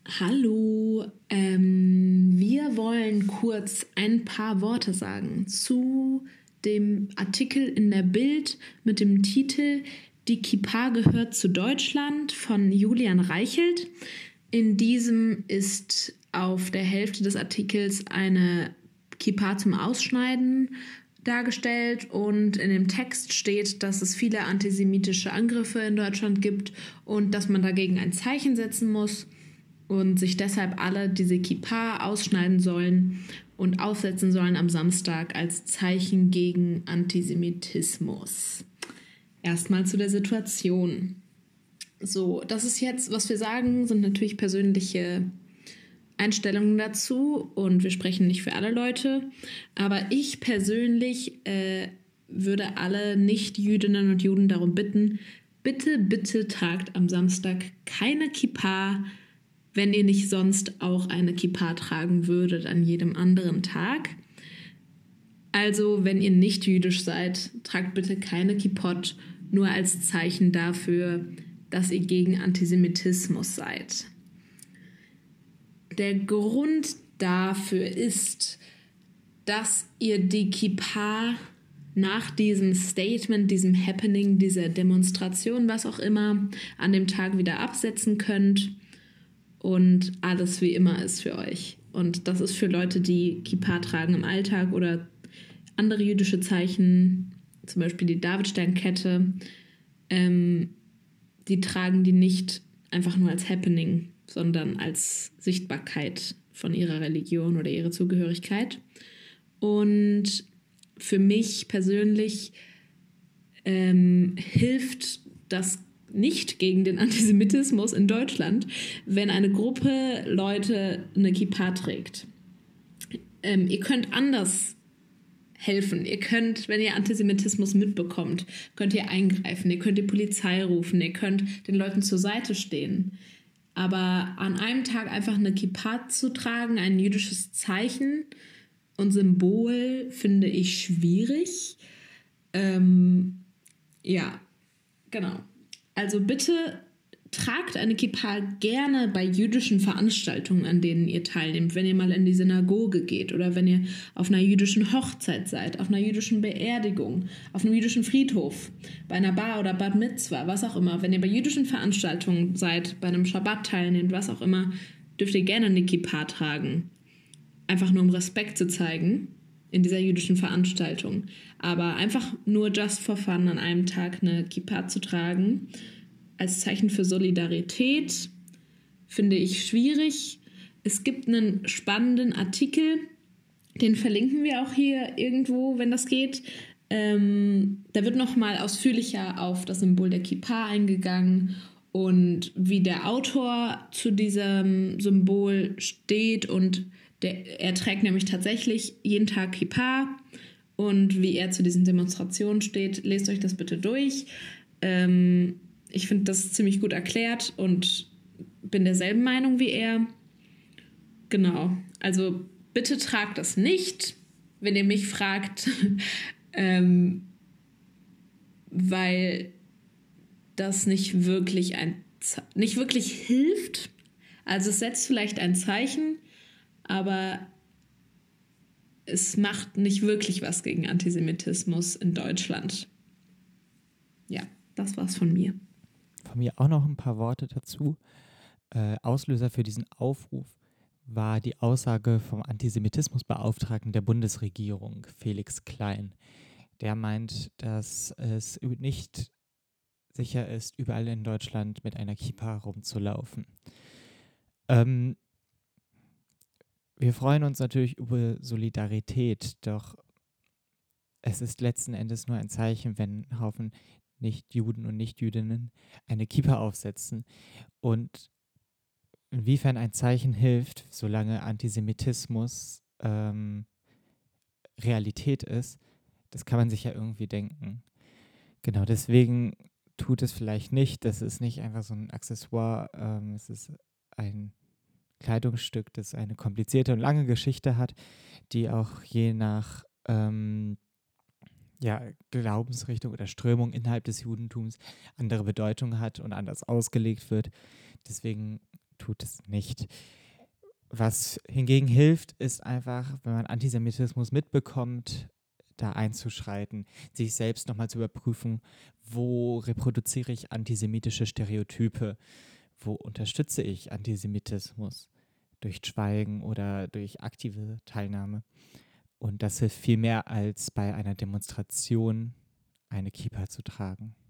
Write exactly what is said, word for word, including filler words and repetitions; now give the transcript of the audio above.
Hallo, ähm, wir wollen kurz ein paar Worte sagen zu dem Artikel in der Bild mit dem Titel Die Kippa gehört zu Deutschland von Julian Reichelt. In diesem ist auf der Hälfte des Artikels eine Kippa zum Ausschneiden dargestellt und in dem Text steht, dass es viele antisemitische Angriffe in Deutschland gibt und dass man dagegen ein Zeichen setzen muss und sich deshalb alle diese Kippa ausschneiden sollen und aufsetzen sollen am Samstag als Zeichen gegen Antisemitismus. Erstmal zu der Situation. So, das ist jetzt, was wir sagen, sind natürlich persönliche Einstellungen dazu und wir sprechen nicht für alle Leute, aber ich persönlich äh, würde alle Nicht-Jüdinnen und Juden darum bitten, bitte, bitte tragt am Samstag keine Kippa, wenn ihr nicht sonst auch eine Kippa tragen würdet an jedem anderen Tag. Also, wenn ihr nicht jüdisch seid, tragt bitte keine Kippot, nur als Zeichen dafür, dass ihr gegen Antisemitismus seid. Der Grund dafür ist, dass ihr die Kippa nach diesem Statement, diesem Happening, dieser Demonstration, was auch immer, an dem Tag wieder absetzen könnt und alles wie immer ist für euch. Und das ist für Leute, die Kippa tragen im Alltag oder andere jüdische Zeichen, zum Beispiel die Davidsternkette, ähm, die tragen die nicht einfach nur als Happening, sondern als Sichtbarkeit von ihrer Religion oder ihrer Zugehörigkeit. Und für mich persönlich ähm, hilft das nicht gegen den Antisemitismus in Deutschland, wenn eine Gruppe Leute eine Kippa trägt. Ähm, ihr könnt anders helfen. Ihr könnt, wenn ihr Antisemitismus mitbekommt, könnt ihr eingreifen, ihr könnt die Polizei rufen, ihr könnt den Leuten zur Seite stehen. Aber an einem Tag einfach eine Kippa zu tragen, ein jüdisches Zeichen und Symbol, finde ich schwierig. Ähm, ja, genau. Also bitte tragt eine Kippa gerne bei jüdischen Veranstaltungen, an denen ihr teilnehmt, wenn ihr mal in die Synagoge geht oder wenn ihr auf einer jüdischen Hochzeit seid, auf einer jüdischen Beerdigung, auf einem jüdischen Friedhof, bei einer Bar oder Bat Mitzvah, was auch immer. Wenn ihr bei jüdischen Veranstaltungen seid, bei einem Schabbat teilnehmt, was auch immer, dürft ihr gerne eine Kippa tragen. Einfach nur um Respekt zu zeigen in dieser jüdischen Veranstaltung. Aber einfach nur just for fun an einem Tag eine Kippa zu tragen, als Zeichen für Solidarität, finde ich schwierig. Es gibt einen spannenden Artikel, den verlinken wir auch hier irgendwo, wenn das geht. Ähm, da wird nochmal ausführlicher auf das Symbol der Kippa eingegangen und wie der Autor zu diesem Symbol steht. Und der, er trägt nämlich tatsächlich jeden Tag Kippa und wie er zu diesen Demonstrationen steht. Lest euch das bitte durch. Ähm, Ich finde das ziemlich gut erklärt und bin derselben Meinung wie er. Genau, also bitte tragt das nicht, wenn ihr mich fragt, ähm, weil das nicht wirklich, ein, nicht wirklich hilft. Also es setzt vielleicht ein Zeichen, aber es macht nicht wirklich was gegen Antisemitismus in Deutschland. Ja, das war's von mir. Von mir auch noch ein paar Worte dazu. Äh, Auslöser für diesen Aufruf war die Aussage vom Antisemitismusbeauftragten der Bundesregierung, Felix Klein. Der meint, dass es nicht sicher ist, überall in Deutschland mit einer Kippa rumzulaufen. Ähm, wir freuen uns natürlich über Solidarität, doch es ist letzten Endes nur ein Zeichen, wenn ein Haufen Nicht-Juden und Nicht-Jüdinnen eine Kippa aufsetzen. Und inwiefern ein Zeichen hilft, solange Antisemitismus ähm, Realität ist, das kann man sich ja irgendwie denken. Genau, deswegen tut es vielleicht nicht. Das ist nicht einfach so ein Accessoire. Ähm, es ist ein Kleidungsstück, das eine komplizierte und lange Geschichte hat, die auch je nach ähm, ja, Glaubensrichtung oder Strömung innerhalb des Judentums andere Bedeutung hat und anders ausgelegt wird. Deswegen tut es nicht. Was hingegen hilft, ist einfach, wenn man Antisemitismus mitbekommt, da einzuschreiten, sich selbst nochmal zu überprüfen, wo reproduziere ich antisemitische Stereotype, wo unterstütze ich Antisemitismus durch Schweigen oder durch aktive Teilnahme. Und das hilft viel mehr, als bei einer Demonstration eine Kippa zu tragen.